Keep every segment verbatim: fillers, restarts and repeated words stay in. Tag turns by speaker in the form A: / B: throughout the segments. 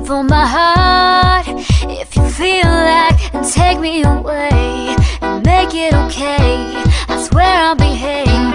A: for my heart. If you feel like, then take me away and make it okay. I swear I'll behave.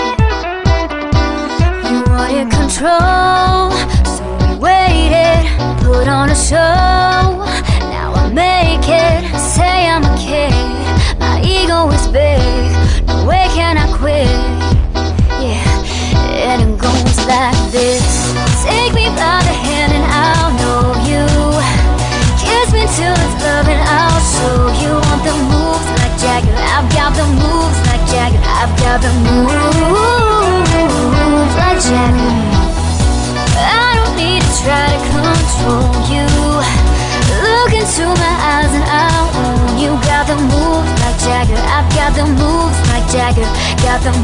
A: You wanted control, so we waited, put on a show. Now I make it, say I'm a kid. My ego is big, no way can I quit. Yeah, and it goes like this. Take me by the hand and I'll know you. Kiss me till it's love and I'll show you. Want the moves like Jagger, I've got the moves like Jagger. I've got the moves like Jagger. I don't need to try to control you. Look into my eyes and I'll own you. Got the moves like Jagger, I've got the moves like Jagger. Got the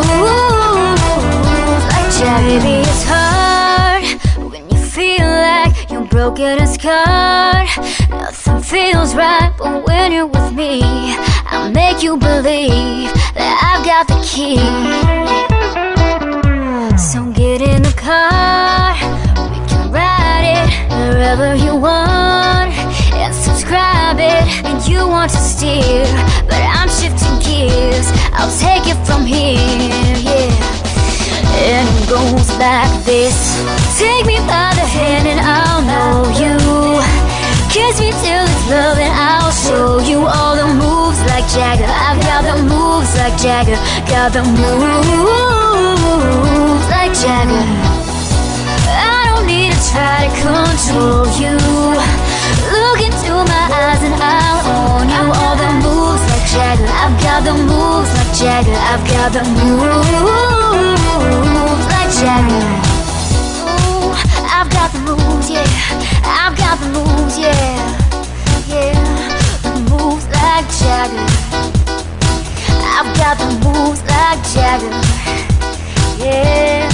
A: moves like Jagger. Baby, it's hard when you feel like you're broken and scarred. Nothing feels right, but when you're with me, I'll make you believe that I've got the key. So get in the car, we can ride it wherever you want, and subscribe it. And you want to steer, but I'm shifting gears. I'll take it from here, yeah. And it goes like this. Take me by the hand and I'll know you. Kiss me till it's love and I'll show you. All the moves like Jagger, I've got the moves like Jagger. Got the moves like Jagger. I don't need to try to control you. Look into my eyes and I'll own you. All the moves like Jagger, I've got the moves like Jagger. I've got the moves like Jagger. Ooh, I've got the moves, yeah. I've got the moves, yeah. Yeah, the moves like Jagger. I've got the moves like Jagger. Yeah.